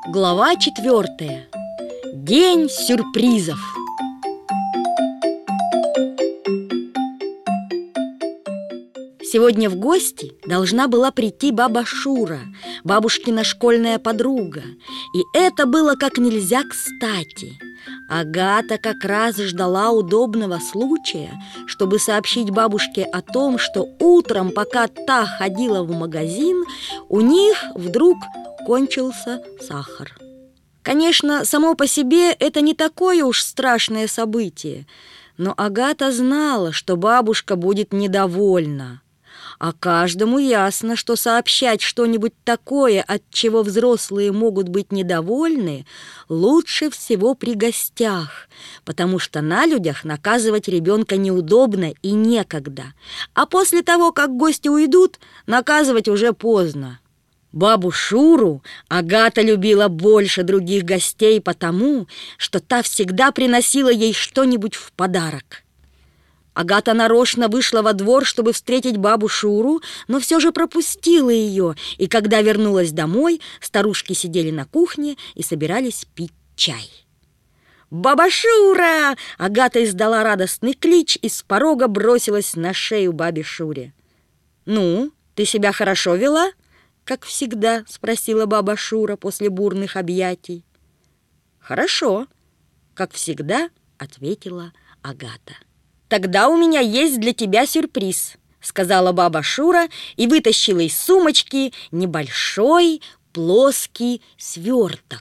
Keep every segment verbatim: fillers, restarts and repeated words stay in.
Глава четвертая. День сюрпризов. Сегодня в гости должна была прийти баба Шура, бабушкина школьная подруга. И это было как нельзя кстати. Агата как раз ждала удобного случая, чтобы сообщить бабушке о том, что утром, пока та ходила в магазин, у них вдруг кончился сахар. Конечно, само по себе это не такое уж страшное событие, но Агата знала, что бабушка будет недовольна. А каждому ясно, что сообщать что-нибудь такое, от чего взрослые могут быть недовольны, лучше всего при гостях, потому что на людях наказывать ребенка неудобно и некогда, а после того, как гости уйдут, наказывать уже поздно. Бабу Шуру Агата любила больше других гостей потому, что та всегда приносила ей что-нибудь в подарок. Агата нарочно вышла во двор, чтобы встретить бабу Шуру, но все же пропустила ее, и когда вернулась домой, старушки сидели на кухне и собирались пить чай. «Баба Шура!» — Агата издала радостный клич и с порога бросилась на шею бабе Шуре. «Ну, ты себя хорошо вела?» — как всегда спросила баба Шура после бурных объятий. «Хорошо», — как всегда ответила Агата. «Тогда у меня есть для тебя сюрприз», — сказала баба Шура и вытащила из сумочки небольшой плоский сверток.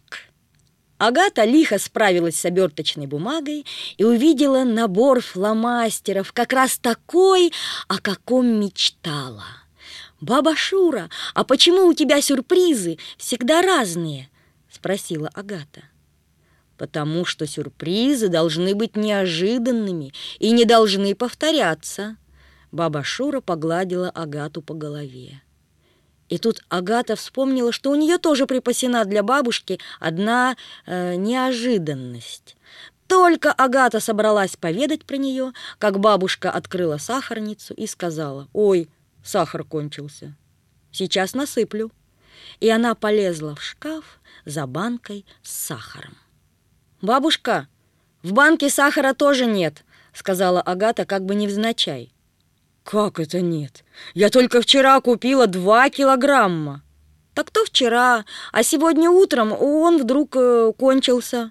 Агата лихо справилась с оберточной бумагой и увидела набор фломастеров, как раз такой, о каком мечтала. «Баба Шура, а почему у тебя сюрпризы всегда разные?» — спросила Агата. «Потому что сюрпризы должны быть неожиданными и не должны повторяться». Баба Шура погладила Агату по голове. И тут Агата вспомнила, что у нее тоже припасена для бабушки одна э, неожиданность. Только Агата собралась поведать про нее, как бабушка открыла сахарницу и сказала: «Ой, сахар кончился. Сейчас насыплю». И она полезла в шкаф за банкой с сахаром. «Бабушка, в банке сахара тоже нет», — сказала Агата как бы невзначай. «Как это нет? Я только вчера купила два килограмма». «Так то вчера, а сегодня утром он вдруг э, кончился».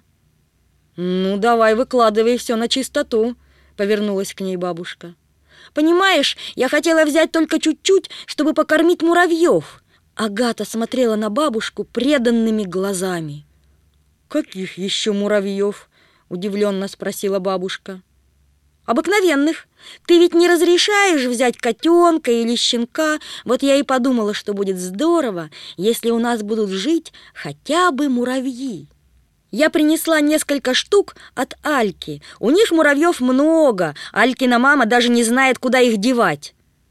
«Ну, давай выкладывай все на чистоту», — повернулась к ней бабушка. «Понимаешь, я хотела взять только чуть-чуть, чтобы покормить муравьев». Агата смотрела на бабушку преданными глазами. «Каких еще муравьев?» — удивленно спросила бабушка. «Обыкновенных. Ты ведь не разрешаешь взять котенка или щенка. Вот я и подумала, что будет здорово, если у нас будут жить хотя бы муравьи. Я принесла несколько штук от Альки. У них муравьев много. Алькина мама даже не знает, куда их девать».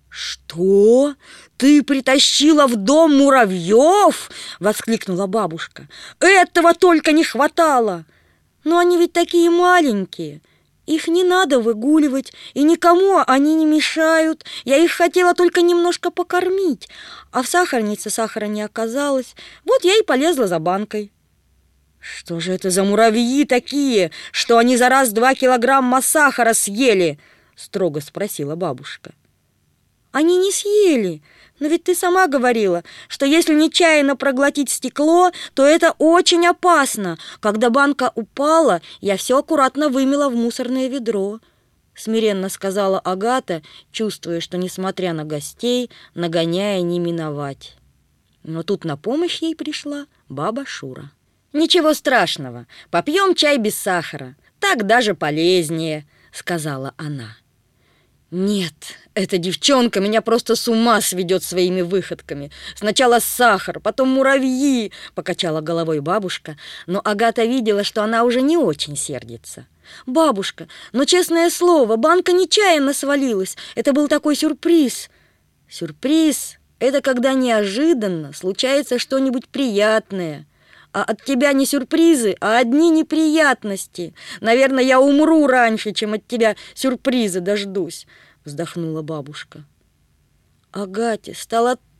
«Что? Ты притащила в дом муравьев?» — воскликнула бабушка. «Этого только не хватало!» «Но они ведь такие маленькие. Их не надо выгуливать, и никому они не мешают. Я их хотела только немножко покормить, а в сахарнице сахара не оказалось. Вот я и полезла за банкой». «Что же это за муравьи такие, что они за раз два килограмма сахара съели?» — строго спросила бабушка. «Они не съели, но ведь ты сама говорила, что если нечаянно проглотить стекло, то это очень опасно. Когда банка упала, я все аккуратно вымела в мусорное ведро», — смиренно сказала Агата, чувствуя, что, несмотря на гостей, нагоняя не миновать. Но тут на помощь ей пришла баба Шура. «Ничего страшного, попьем чай без сахара, так даже полезнее», — сказала она. «Нет, эта девчонка меня просто с ума сведет своими выходками. Сначала сахар, потом муравьи», — покачала головой бабушка, но Агата видела, что она уже не очень сердится. «Бабушка, но, честное слово, банка нечаянно свалилась. Это был такой сюрприз». «Сюрприз — это когда неожиданно случается что-нибудь приятное. А от тебя не сюрпризы, а одни неприятности. Наверное, я умру раньше, чем от тебя сюрпризы дождусь», — вздохнула бабушка. Агате стало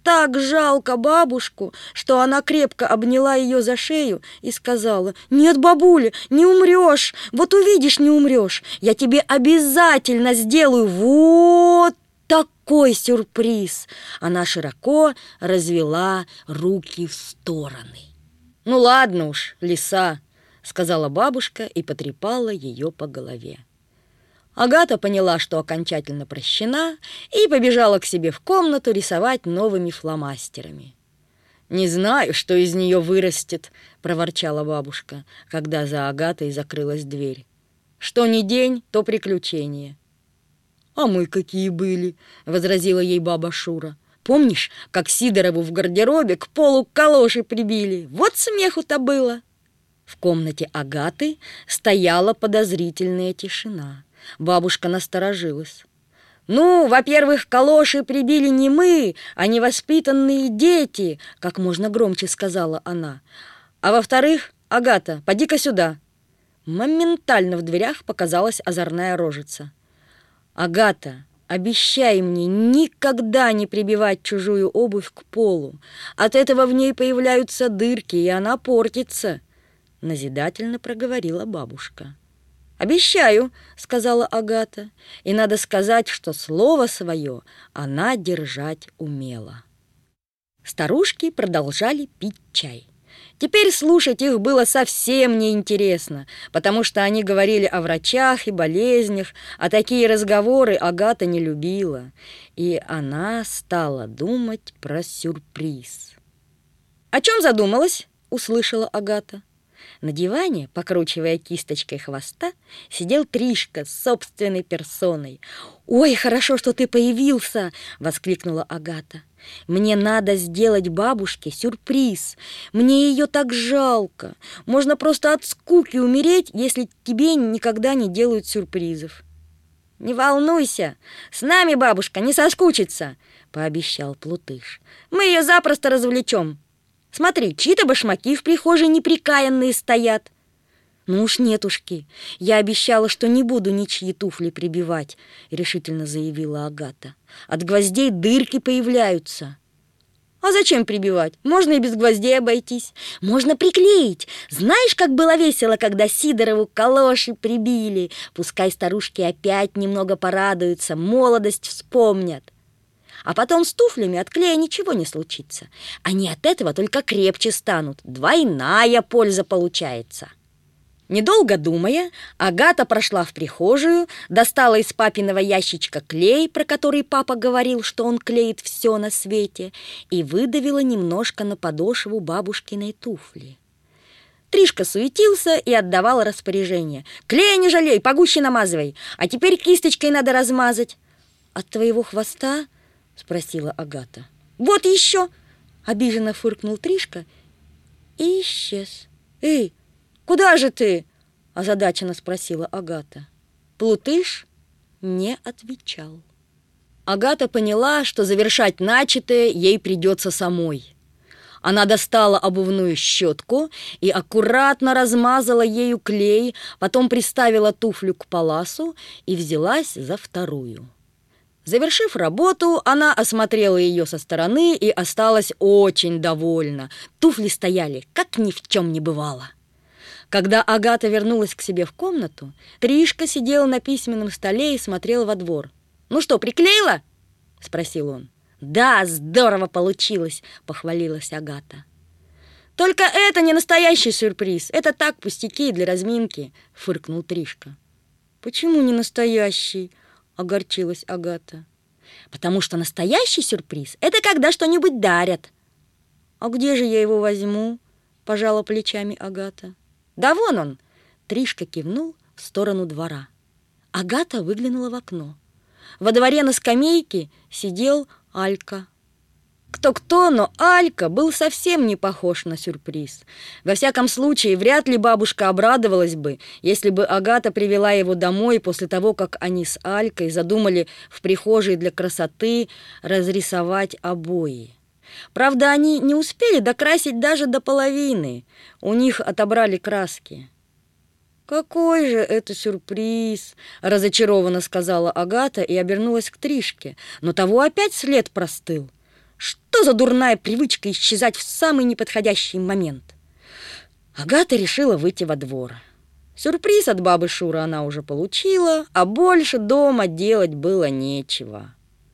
так жалко бабушку, что она крепко обняла ее за шею и сказала: «Нет, бабуля, не умрешь, вот увидишь, не умрешь. Я тебе обязательно сделаю вот такой сюрприз». Она широко развела руки в стороны. «Ну ладно уж, лиса», — сказала бабушка и потрепала ее по голове. Агата поняла, что окончательно прощена, и побежала к себе в комнату рисовать новыми фломастерами. «Не знаю, что из нее вырастет», — проворчала бабушка, когда за Агатой закрылась дверь. «Что ни день, то приключение». «А мы какие были», — возразила ей баба Шура. «Помнишь, как Сидорову в гардеробе к полу калоши прибили? Вот смеху-то было». В комнате Агаты стояла подозрительная тишина. Бабушка насторожилась. «Ну, во-первых, калоши прибили не мы, а невоспитанные дети», — как можно громче сказала она. «А во-вторых, Агата, поди-ка сюда». Моментально в дверях показалась озорная рожица. «Агата, обещай мне никогда не прибивать чужую обувь к полу. От этого в ней появляются дырки, и она портится», — назидательно проговорила бабушка. «Обещаю», — сказала Агата, и надо сказать, что слово свое она держать умела. Старушки продолжали пить чай. Теперь слушать их было совсем неинтересно, потому что они говорили о врачах и болезнях, а такие разговоры Агата не любила, и она стала думать про сюрприз. «О чем задумалась?» — услышала Агата. На диване, покручивая кисточкой хвоста, сидел Тришка с собственной персоной. «Ой, хорошо, что ты появился!» — воскликнула Агата. «Мне надо сделать бабушке сюрприз. Мне ее так жалко. Можно просто от скуки умереть, если тебе никогда не делают сюрпризов». «Не волнуйся, с нами бабушка не соскучится», — пообещал Плутыш. «Мы ее запросто развлечем. Смотри, чьи-то башмаки в прихожей неприкаянные стоят». «Ну уж нетушки, я обещала, что не буду ничьи туфли прибивать», — решительно заявила Агата. «От гвоздей дырки появляются». «А зачем прибивать? Можно и без гвоздей обойтись. Можно приклеить. Знаешь, как было весело, когда Сидорову калоши прибили? Пускай старушки опять немного порадуются, молодость вспомнят. А потом с туфлями от клея ничего не случится. Они от этого только крепче станут. Двойная польза получается». Недолго думая, Агата прошла в прихожую, достала из папиного ящичка клей, про который папа говорил, что он клеит все на свете, и выдавила немножко на подошву бабушкиной туфли. Тришка суетился и отдавал распоряжение. «Клея не жалей, погуще намазывай, а теперь кисточкой надо размазать». «От твоего хвоста?» — спросила Агата. «Вот еще!» — обиженно фыркнул Тришка и исчез. «Эй, куда же ты?» — озадаченно спросила Агата. Плутыш не отвечал. Агата поняла, что завершать начатое ей придется самой. Она достала обувную щетку и аккуратно размазала ею клей, потом приставила туфлю к паласу и взялась за вторую. Завершив работу, она осмотрела ее со стороны и осталась очень довольна. Туфли стояли, как ни в чем не бывало. Когда Агата вернулась к себе в комнату, Тришка сидел на письменном столе и смотрел во двор. «Ну что, приклеила?» — спросил он. «Да, здорово получилось!» — похвалилась Агата. «Только это не настоящий сюрприз. Это так, пустяки для разминки», — фыркнул Тришка. «Почему не настоящий?» — огорчилась Агата. «Потому что настоящий сюрприз — это когда что-нибудь дарят». «А где же я его возьму?» — пожала плечами Агата. «Да вон он!» — Тришка кивнул в сторону двора. Агата выглянула в окно. Во дворе на скамейке сидел Алька. Кто-кто, но Алька был совсем не похож на сюрприз. Во всяком случае, вряд ли бабушка обрадовалась бы, если бы Агата привела его домой после того, как они с Алькой задумали в прихожей для красоты разрисовать обои. Правда, они не успели докрасить даже до половины. У них отобрали краски. «Какой же это сюрприз!» — разочарованно сказала Агата и обернулась к Тришке, но того опять след простыл. Что за дурная привычка исчезать в самый неподходящий момент? Агата решила выйти во двор. Сюрприз от бабы Шуры она уже получила, а больше дома делать было нечего.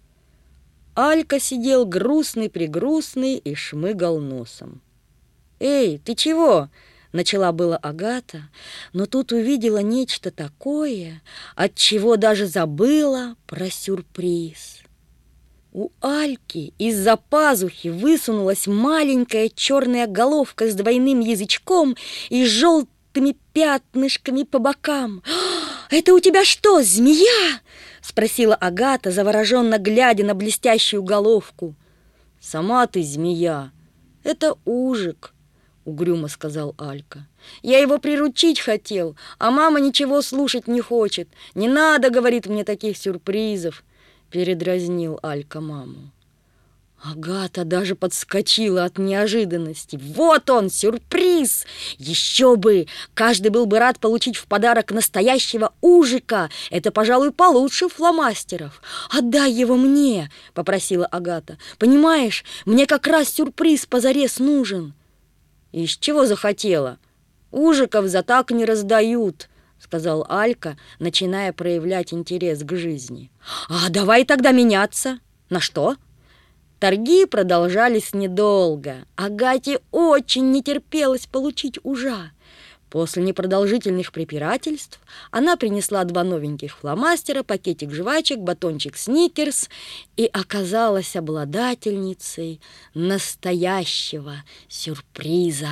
Алька сидел грустный-прегрустный и шмыгал носом. «Эй, ты чего?» — начала была Агата, но тут увидела нечто такое, от чего даже забыла про сюрприз. У Альки из-за пазухи высунулась маленькая черная головка с двойным язычком и желтыми пятнышками по бокам. «Это у тебя что, змея?» — спросила Агата, завороженно глядя на блестящую головку. «Сама ты змея, это ужик», — угрюмо сказал Алька. «Я его приручить хотел, а мама ничего слушать не хочет. Не надо, — говорит, — мне таких сюрпризов», — передразнил Алька маму. Агата даже подскочила от неожиданности. Вот он, сюрприз! Еще бы! Каждый был бы рад получить в подарок настоящего ужика. Это, пожалуй, получше фломастеров. «Отдай его мне!» — попросила Агата. «Понимаешь, мне как раз сюрприз позарез нужен». «Из чего захотела? Ужиков за так не раздают», — сказал Алька, начиная проявлять интерес к жизни. «А давай тогда меняться. На что?» Торги продолжались недолго. Агате очень не терпелось получить ужа. После непродолжительных препирательств она принесла два новеньких фломастера, пакетик жвачек, батончик сникерс и оказалась обладательницей настоящего сюрприза.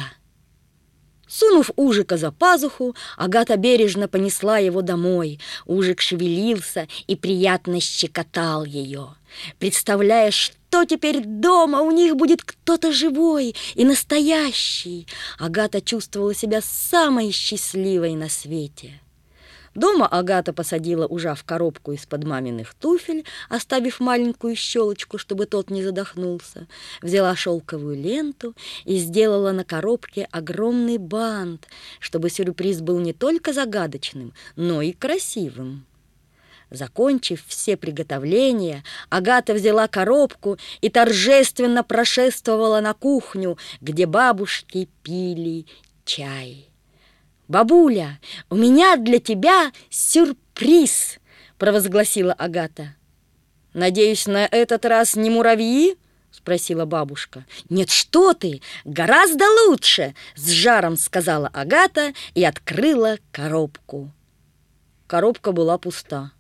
Сунув ужика за пазуху, Агата бережно понесла его домой. Ужик шевелился и приятно щекотал ее. Представляя, что теперь дома у них будет кто-то живой и настоящий, Агата чувствовала себя самой счастливой на свете. Дома Агата посадила ужа в коробку из-под маминых туфель, оставив маленькую щелочку, чтобы тот не задохнулся, взяла шелковую ленту и сделала на коробке огромный бант, чтобы сюрприз был не только загадочным, но и красивым. Закончив все приготовления, Агата взяла коробку и торжественно прошествовала на кухню, где бабушки пили чай. «Бабуля, у меня для тебя сюрприз!» — провозгласила Агата. «Надеюсь, на этот раз не муравьи?» — спросила бабушка. «Нет, что ты! Гораздо лучше!» — с жаром сказала Агата и открыла коробку. Коробка была пуста.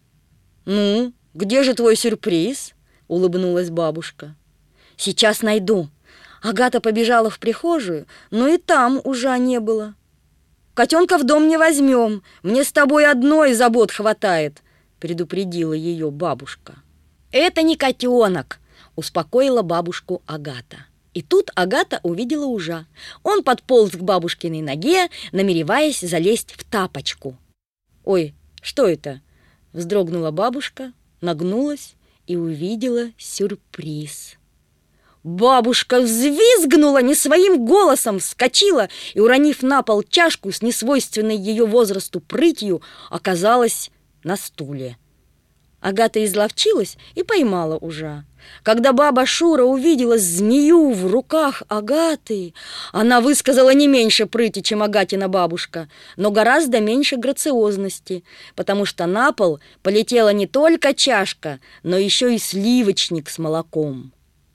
«Ну, где же твой сюрприз?» — улыбнулась бабушка. «Сейчас найду». Агата побежала в прихожую, но и там ужа не было. «Котенка в дом не возьмем, мне с тобой одной забот хватает», — предупредила ее бабушка. «Это не котенок», — успокоила бабушку Агата. И тут Агата увидела ужа. Он подполз к бабушкиной ноге, намереваясь залезть в тапочку. «Ой, что это?» — вздрогнула бабушка, нагнулась и увидела сюрприз. Бабушка взвизгнула не своим голосом, вскочила и, уронив на пол чашку с несвойственной ее возрасту прытью, оказалась на стуле. Агата изловчилась и поймала ужа. Когда баба Шура увидела змею в руках Агаты, она высказала не меньше прыти, чем Агатина бабушка, но гораздо меньше грациозности, потому что на пол полетела не только чашка, но еще и сливочник с молоком.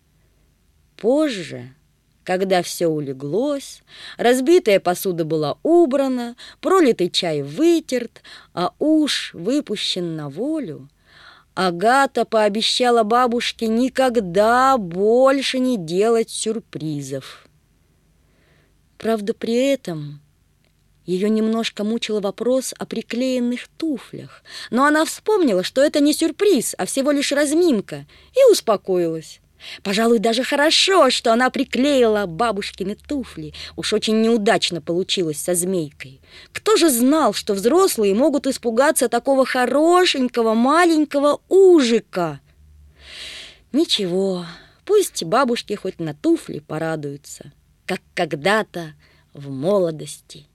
Позже, когда все улеглось, разбитая посуда была убрана, пролитый чай вытерт, а уж выпущен на волю, Агата пообещала бабушке никогда больше не делать сюрпризов. Правда, при этом ее немножко мучил вопрос о приклеенных туфлях, но она вспомнила, что это не сюрприз, а всего лишь разминка, и успокоилась. Пожалуй, даже хорошо, что она приклеила бабушкины туфли. Уж очень неудачно получилось со змейкой. Кто же знал, что взрослые могут испугаться такого хорошенького маленького ужика? Ничего, пусть бабушки хоть на туфли порадуются, как когда-то в молодости.